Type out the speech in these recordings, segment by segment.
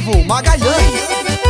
Ivo Magalhães.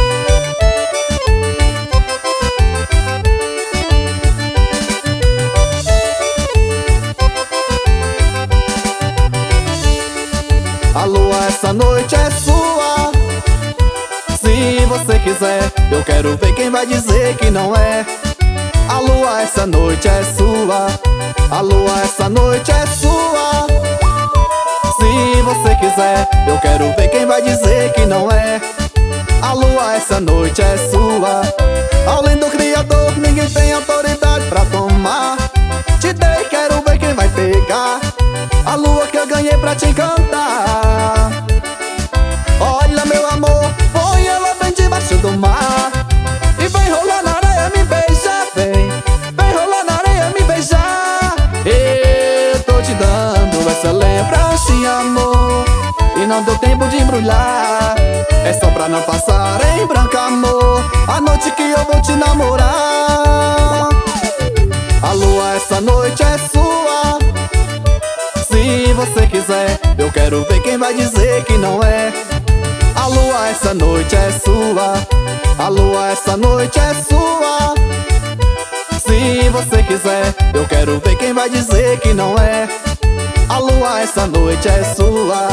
A lua essa noite é sua. Se você quiser, eu quero ver quem vai dizer que não é. A lua essa noite é sua. A lua essa noite é sua. Se você quiser, eu quero ver quem vai dizer que não é. A lua essa noite é sua. Além do Criador, ninguém tem autoridade pra tomar. Te dei, quero ver quem vai pegar. A lua que eu ganhei pra te encantar. Olha meu amor, põe ela bem debaixo do mar. E vem rolar na areia, me beija, vem rolar na areia, me beijar. Eu tô te dando essa lembrança, amor, e não deu tempo de embrulhar. É só pra não passar em branco, amor, a noite que eu vou te namorar. A lua essa noite é sua. Se você quiser, eu quero ver quem vai dizer que não é. A lua essa noite é sua. A lua essa noite é sua. Se você quiser, eu quero ver quem vai dizer que não é. A lua essa noite é sua.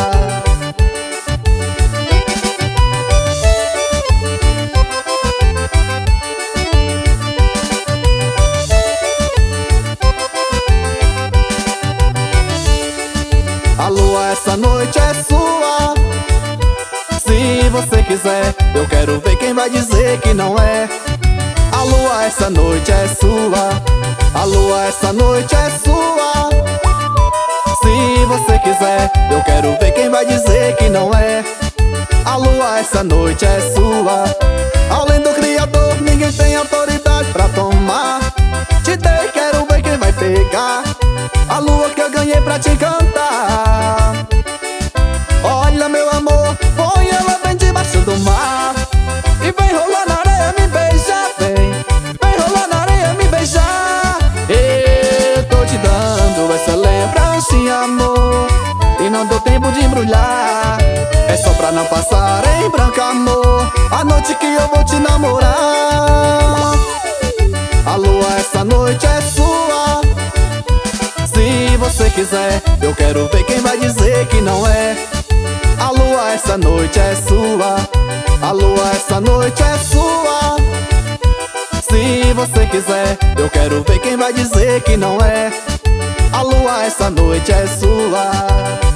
A lua essa noite é sua. Se você quiser, eu quero ver quem vai dizer que não é. A lua essa noite é sua. A lua essa noite é sua. Se você quiser, eu quero ver quem vai dizer que não é. A lua essa noite é sua. Além do Criador, ninguém tem autoridade pra tomar. Te dei, quero ver quem vai pegar. A lua que eu ganhei pra te encantar. Olha meu amor, põe ela bem debaixo do mar. E vem rolar na areia, me beija, vem rolar na areia, me beijar. Eu tô te dando essa lembrança, amor, e não deu tempo de embrulhar. É só pra não passar em branco, amor, a noite que eu vou te namorar. A lua essa noite é sua. Se você quiser, eu quero ver quem vai dizer que não é. A lua essa noite é sua. A lua essa noite é sua. Se você quiser, eu quero ver quem vai dizer que não é. A lua essa noite é sua.